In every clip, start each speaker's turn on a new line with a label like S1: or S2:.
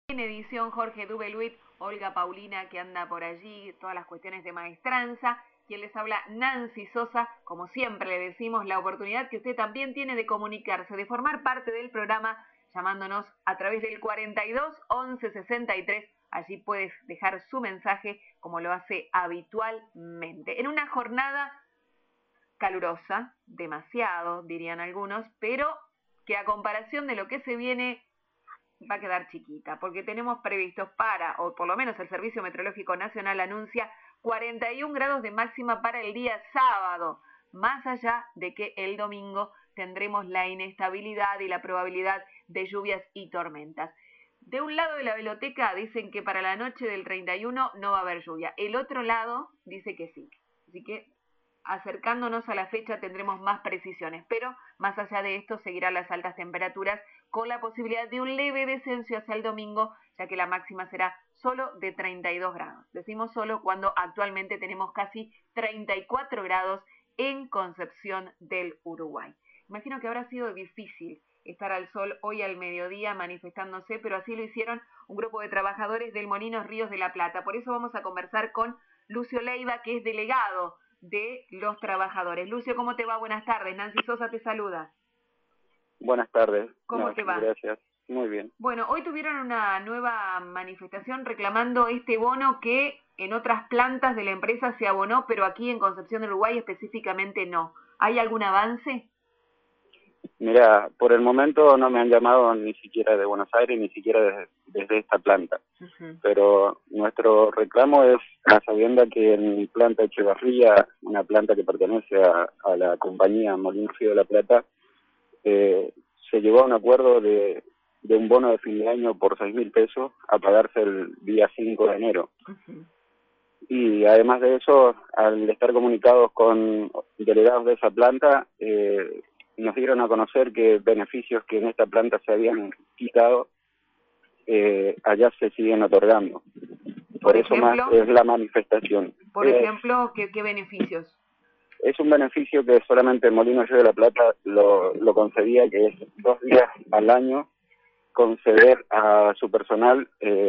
S1: En edición Jorge Dubeluit, Olga Paulina que anda por allí, todas las cuestiones de maestranza. Quien les habla, Nancy Sosa. Como siempre le decimos, la oportunidad que usted también tiene de comunicarse, de formar parte del programa, llamándonos a través del 42 11 63. Allí puedes dejar su mensaje como lo hace habitualmente. En una jornada calurosa, demasiado, dirían algunos, pero que a comparación de lo que se viene va a quedar chiquita, porque tenemos previstos para, o por lo menos el Servicio Meteorológico Nacional anuncia 41 grados de máxima para el día sábado, más allá de que el domingo tendremos la inestabilidad y la probabilidad de lluvias y tormentas. De un lado de la biblioteca dicen que para la noche del 31 no va a haber lluvia, el otro lado dice que sí, así que acercándonos a la fecha tendremos más precisiones, pero más allá de esto seguirán las altas temperaturas con la posibilidad de un leve descenso hacia el domingo, ya que la máxima será solo de 32 grados. Decimos solo cuando actualmente tenemos casi 34 grados en Concepción del Uruguay. Imagino que habrá sido difícil estar al sol hoy al mediodía manifestándose, pero así lo hicieron un grupo de trabajadores del Molinos Ríos de la Plata. Por eso vamos a conversar con Lucio Leiva, que es delegado de los trabajadores. Lucio, ¿cómo te va? Buenas tardes. Nancy Sosa te saluda.
S2: Buenas tardes.
S1: ¿Cómo te va?
S2: Gracias. Muy bien.
S1: Bueno, hoy tuvieron una nueva manifestación reclamando este bono que en otras plantas de la empresa se abonó, pero aquí en Concepción del Uruguay específicamente no. ¿Hay algún avance?
S2: Mira, por el momento no me han llamado ni siquiera de Buenos Aires, ni siquiera desde esta planta. Pero nuestro reclamo es a sabienda que en planta Echevarría, una planta que pertenece a la compañía Molinos Ríos de la Plata, se llegó a un acuerdo de un bono de fin de año por 6.000 pesos a pagarse el día 5 de enero. Y además de eso, al estar comunicados con delegados de esa planta, nos dieron a conocer que beneficios que en esta planta se habían quitado, allá se siguen otorgando. Por eso más es la manifestación.
S1: Por ejemplo, ¿qué beneficios?
S2: Es un beneficio que solamente el Molinos Ríos de la Plata lo concedía, que es 2 días al año conceder a su personal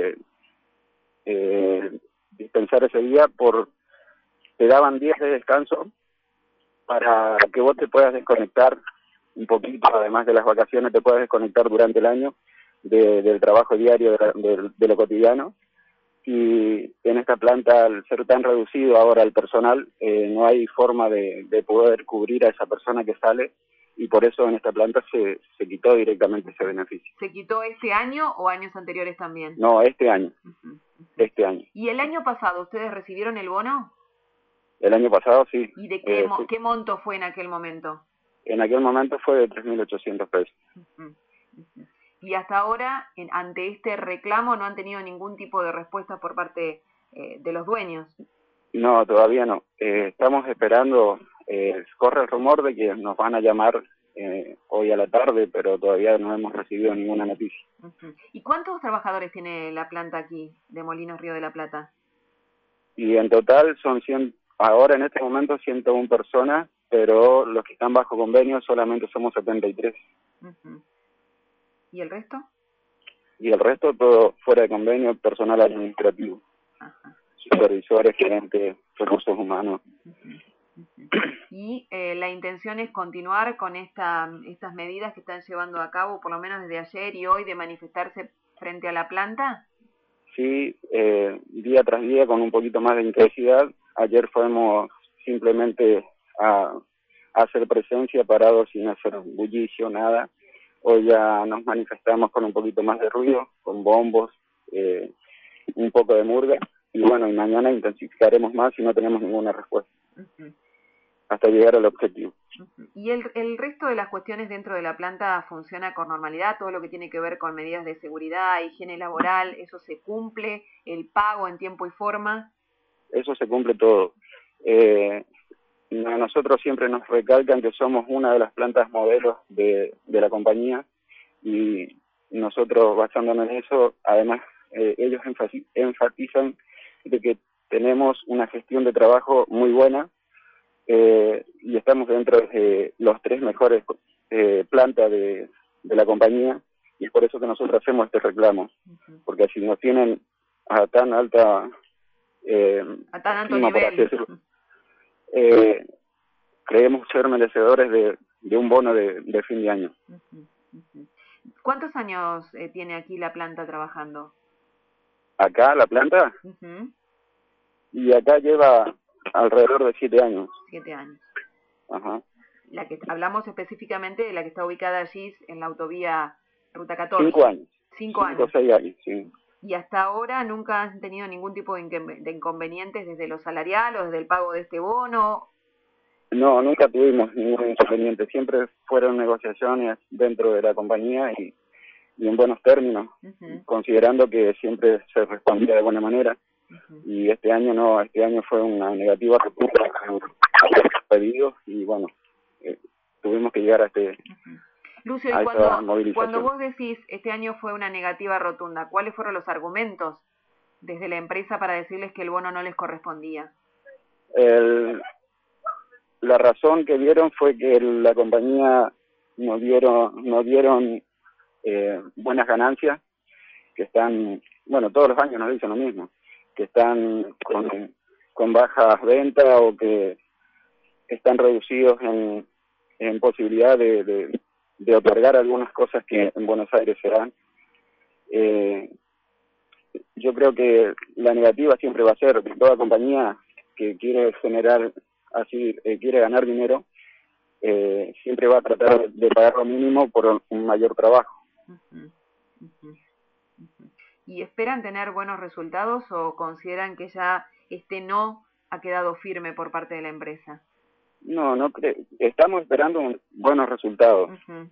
S2: dispensar ese día te daban 10 de descanso para que vos te puedas desconectar un poquito, además de las vacaciones, te puedas desconectar durante el año del trabajo diario, de lo cotidiano. Y en esta planta, al ser tan reducido ahora el personal, no hay forma de poder cubrir a esa persona que sale, y por eso en esta planta se quitó directamente ese beneficio.
S1: ¿Se quitó este año o años anteriores también?
S2: No, este año. Este año.
S1: ¿Y el año pasado ustedes recibieron el bono?
S2: El año pasado sí.
S1: ¿Y de qué monto fue en aquel momento?
S2: En aquel momento fue de 3.800 pesos.
S1: Y hasta ahora, ante este reclamo, no han tenido ningún tipo de respuesta por parte de los dueños.
S2: No, todavía no. Estamos esperando, corre el rumor de que nos van a llamar hoy a la tarde, pero todavía no hemos recibido ninguna noticia.
S1: ¿Y cuántos trabajadores tiene la planta aquí de Molinos Ríos de la Plata?
S2: Y en total son 100, ahora en este momento 101 personas, pero los que están bajo convenio solamente somos 73.
S1: ¿Y el resto?
S2: Y el resto todo fuera de convenio, personal administrativo. Supervisores, gerentes, recursos humanos.
S1: ¿Y la intención es continuar con estas medidas que están llevando a cabo, por lo menos desde ayer y hoy, de manifestarse frente a la planta?
S2: Sí, día tras día con un poquito más de intensidad. Ayer fuimos simplemente a hacer presencia, parados sin hacer bullicio, nada. Hoy ya nos manifestamos con un poquito más de ruido, con bombos, un poco de murga. Y bueno, y mañana intensificaremos más si no tenemos ninguna respuesta, hasta llegar al objetivo.
S1: ¿Y el resto de las cuestiones dentro de la planta funciona con normalidad? Todo lo que tiene que ver con medidas de seguridad, higiene laboral, ¿eso se cumple? ¿El pago en tiempo y forma?
S2: Eso se cumple todo. A nosotros siempre nos recalcan que somos una de las plantas modelos de la compañía, y nosotros, basándonos en eso, además ellos enfatizan de que tenemos una gestión de trabajo muy buena, y estamos dentro de los 3 mejores plantas de la compañía, y es por eso que nosotros hacemos este reclamo, porque si nos tienen a tan alta
S1: a tan alto
S2: estima, por
S1: nivel.
S2: así decirlo, creemos ser merecedores de un bono de fin de año.
S1: ¿Cuántos años tiene aquí la planta trabajando?
S2: Acá la planta, y acá lleva alrededor de 7 años.
S1: 7 años.
S2: Ajá.
S1: La que hablamos específicamente de la que está ubicada allí en la autovía Ruta 14.
S2: 5 años.
S1: 5 años.
S2: 6 años, sí.
S1: Y hasta ahora nunca han tenido ningún tipo de inconvenientes desde lo salarial o desde el pago de este bono.
S2: No, nunca tuvimos ningún inconveniente. Siempre fueron negociaciones dentro de la compañía y en buenos términos, considerando que siempre se respondía de buena manera. Y este año no, este año fue una negativa rotunda a los pedidos y bueno, tuvimos que llegar a
S1: Lucio,
S2: a
S1: y
S2: esa movilización.
S1: Cuando vos decís este año fue una negativa rotunda, ¿cuáles fueron los argumentos desde la empresa para decirles que el bono no les correspondía?
S2: La razón que dieron fue que la compañía nos dieron buenas ganancias, que están, bueno, todos los años nos dicen lo mismo, que están con bajas ventas o que están reducidos en posibilidad de otorgar algunas cosas que en Buenos Aires se dan. Yo creo que la negativa siempre va a ser de toda compañía que quiere generar así, quiere ganar dinero, siempre va a tratar de pagar lo mínimo por un mayor trabajo.
S1: ¿Y esperan tener buenos resultados o consideran que ya este no ha quedado firme por parte de la empresa?
S2: No creo. Estamos esperando buenos resultados.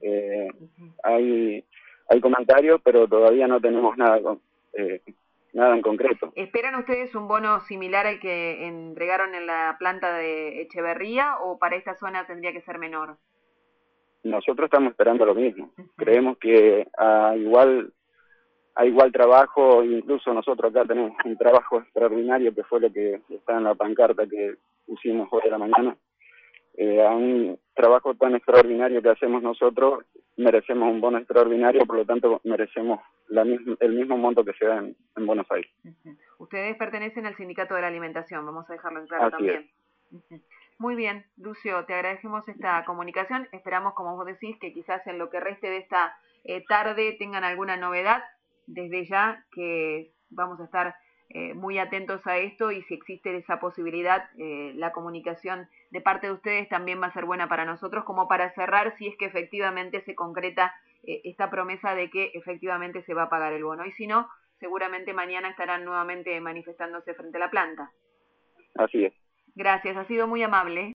S2: Hay comentarios, pero todavía no tenemos nada en concreto.
S1: ¿Esperan ustedes un bono similar al que entregaron en la planta de Echeverría o para esta zona tendría que ser menor?
S2: Nosotros estamos esperando lo mismo. Creemos que a igual trabajo, incluso nosotros acá tenemos un trabajo extraordinario que fue lo que está en la pancarta que pusimos hoy a la mañana. A un trabajo tan extraordinario que hacemos nosotros, merecemos un bono extraordinario, por lo tanto merecemos el mismo monto que se da en Buenos Aires.
S1: Ustedes pertenecen al Sindicato de la Alimentación, vamos a dejarlo en claro. Así también. Muy bien, Lucio, te agradecemos esta comunicación. Esperamos, como vos decís, que quizás en lo que reste de esta tarde tengan alguna novedad. Desde ya que vamos a estar muy atentos a esto y si existe esa posibilidad, la comunicación de parte de ustedes también va a ser buena para nosotros, como para cerrar si es que efectivamente se concreta esta promesa de que efectivamente se va a pagar el bono. Y si no, seguramente mañana estarán nuevamente manifestándose frente a la planta.
S2: Así es.
S1: Gracias, ha sido muy amable.